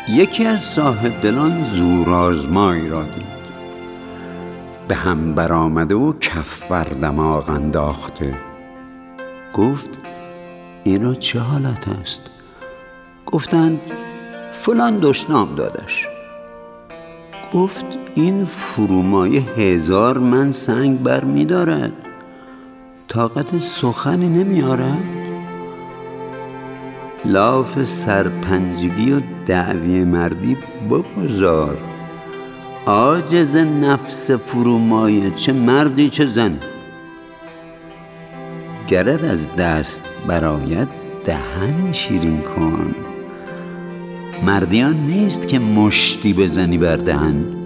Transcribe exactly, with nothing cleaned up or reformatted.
یکی از صاحب دلان زورآزمایی را دید، به هم برآمده و کف بر دماغ انداخته. گفت این را چه حالت است؟ گفتند فلان دشنام دادش. گفت این فرومایه هزار من سنگ بر می دارد، طاقت سخنی نمی آرد؟ لاف سرپنجگی و دعوی مردی بگذار، عاجز نفس فرومایه، چه مردی چه زن. گرت از دست برآید دهن شیرین کن، مردیان نیست که مشتی بزنی بر دهن.